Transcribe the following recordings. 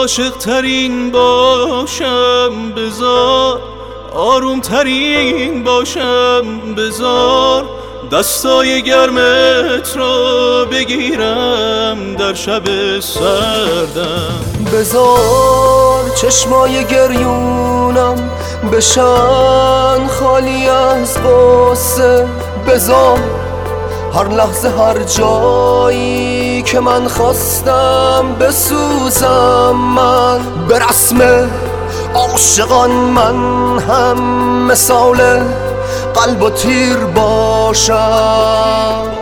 عاشق ترین باشم بذار، آروم ترین باشم بذار، دستای گرمت رو بگیرم در شب سردم. بذار چشمای گریونم بشن خالی از غصه، بذار هر لحظه هر جایی که من خواستم بسوزم، من به رسم عاشقان من هم مثال قلب و تیر باشم.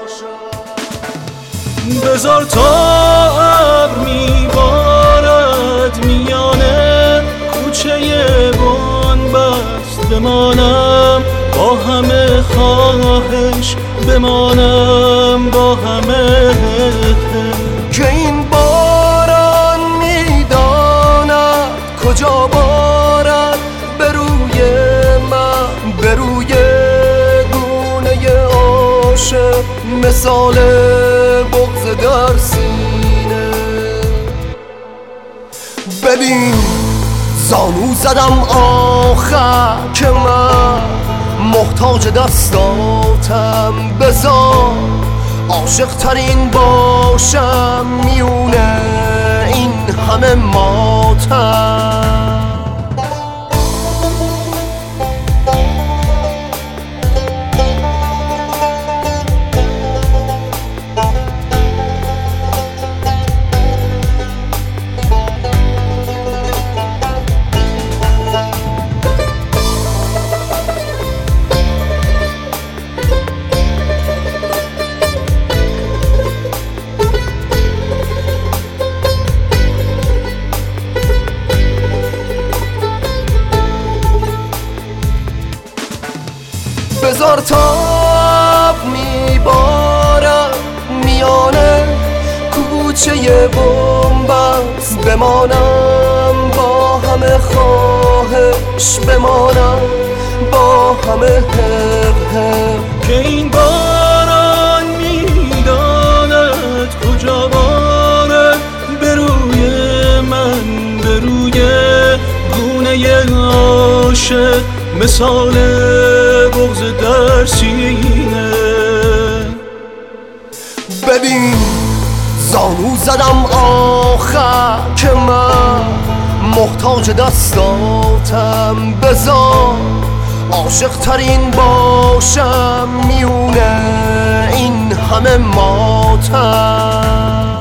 بذار تا ابر میبارد میانه کوچه بنبست بمانم، با همه خواهش بمانم، با همه که این باران میداند کجا بارد به روی من، به روی گونه عاشق مثال بغض در سینه. ببین زانو زدم آخر که من محتاج دستاتم، بذار عاشق ترین باشم میونه این همه ماتم. بذار تاب میبارد میانه کوچه بنبست بمانم، با همه خواهش بمانم، با همه حق که این باران میداند کجا باره به روی من، به روی گونه عاشق مثال بغض در سینه. ببین زانو زدم آخر که من محتاج دستاتم، بذار عاشق ترین باشم میونه این همه ماتم.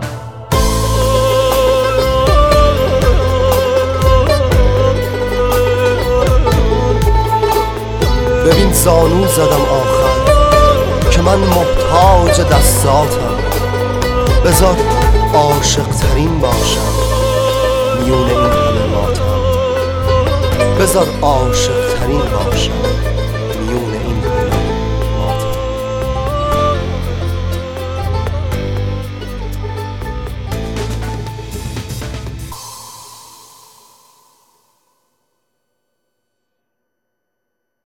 ببین زانو زدم آخر که من محتاج دستاتم، بذار عاشق ترین باشم میونه این همه ماتم، بذار عاشق ترین باشم